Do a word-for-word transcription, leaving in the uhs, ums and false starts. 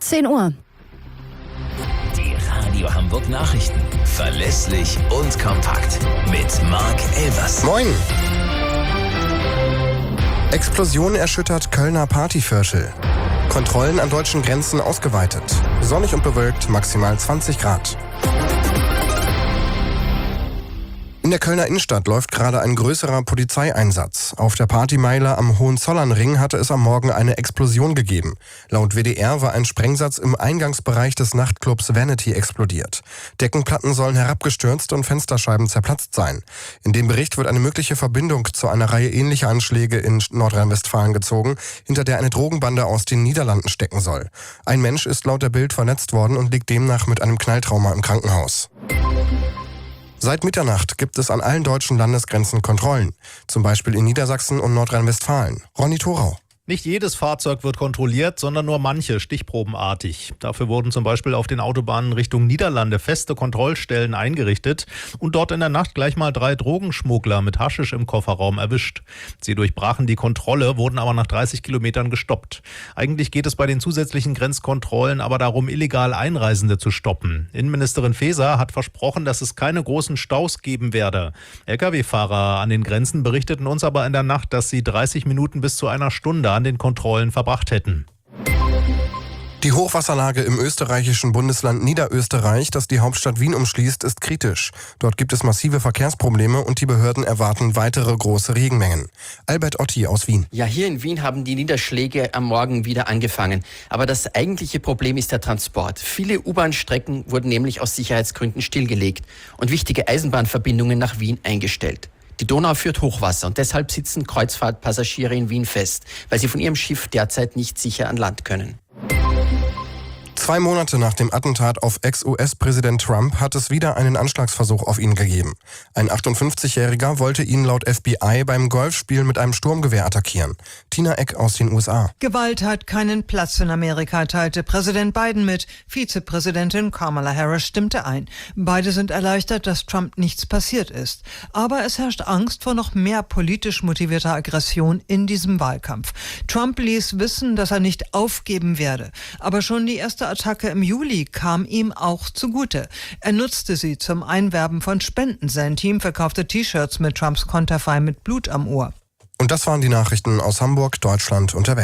zehn Uhr. Die Radio Hamburg Nachrichten. Verlässlich und kompakt. Mit Marc Elvers. Moin! Explosion erschüttert Kölner Partyviertel. Kontrollen an deutschen Grenzen ausgeweitet. Sonnig und bewölkt, maximal zwanzig Grad. In der Kölner Innenstadt läuft gerade ein größerer Polizeieinsatz. Auf der Partymeile am Hohenzollernring hatte es am Morgen eine Explosion gegeben. Laut W D R war ein Sprengsatz im Eingangsbereich des Nachtclubs Vanity explodiert. Deckenplatten sollen herabgestürzt und Fensterscheiben zerplatzt sein. In dem Bericht wird eine mögliche Verbindung zu einer Reihe ähnlicher Anschläge in Nordrhein-Westfalen gezogen, hinter der eine Drogenbande aus den Niederlanden stecken soll. Ein Mensch ist laut der Bild verletzt worden und liegt demnach mit einem Knalltrauma im Krankenhaus. Seit Mitternacht gibt es an allen deutschen Landesgrenzen Kontrollen, zum Beispiel in Niedersachsen und Nordrhein-Westfalen. Ronny Thorau. Nicht jedes Fahrzeug wird kontrolliert, sondern nur manche, stichprobenartig. Dafür wurden zum Beispiel auf den Autobahnen Richtung Niederlande feste Kontrollstellen eingerichtet und dort in der Nacht gleich mal drei Drogenschmuggler mit Haschisch im Kofferraum erwischt. Sie durchbrachen die Kontrolle, wurden aber nach dreißig Kilometern gestoppt. Eigentlich geht es bei den zusätzlichen Grenzkontrollen aber darum, illegal Einreisende zu stoppen. Innenministerin Faeser hat versprochen, dass es keine großen Staus geben werde. L K W-Fahrer an den Grenzen berichteten uns aber in der Nacht, dass sie dreißig Minuten bis zu einer Stunde an den Kontrollen verbracht hätten. Die Hochwasserlage im österreichischen Bundesland Niederösterreich, das die Hauptstadt Wien umschließt, ist kritisch. Dort gibt es massive Verkehrsprobleme und die Behörden erwarten weitere große Regenmengen. Albert Otti aus Wien. Ja, hier in Wien haben die Niederschläge am Morgen wieder angefangen. Aber das eigentliche Problem ist der Transport. Viele U-Bahn-Strecken wurden nämlich aus Sicherheitsgründen stillgelegt und wichtige Eisenbahnverbindungen nach Wien eingestellt. Die Donau führt Hochwasser und deshalb sitzen Kreuzfahrtpassagiere in Wien fest, weil sie von ihrem Schiff derzeit nicht sicher an Land können. Zwei Monate nach dem Attentat auf Ex-U S-Präsident Trump hat es wieder einen Anschlagsversuch auf ihn gegeben. Ein achtundfünfzigjähriger wollte ihn laut F B I beim Golfspiel mit einem Sturmgewehr attackieren. Tina Eck aus den U S A. Gewalt hat keinen Platz in Amerika, teilte Präsident Biden mit. Vizepräsidentin Kamala Harris stimmte ein. Beide sind erleichtert, dass Trump nichts passiert ist. Aber es herrscht Angst vor noch mehr politisch motivierter Aggression in diesem Wahlkampf. Trump ließ wissen, dass er nicht aufgeben werde. Aber schon die erste Attacke im Juli kam ihm auch zugute. Er nutzte sie zum Einwerben von Spenden. Sein Team verkaufte T-Shirts mit Trumps Konterfei mit Blut am Ohr. Und das waren die Nachrichten aus Hamburg, Deutschland und der Welt.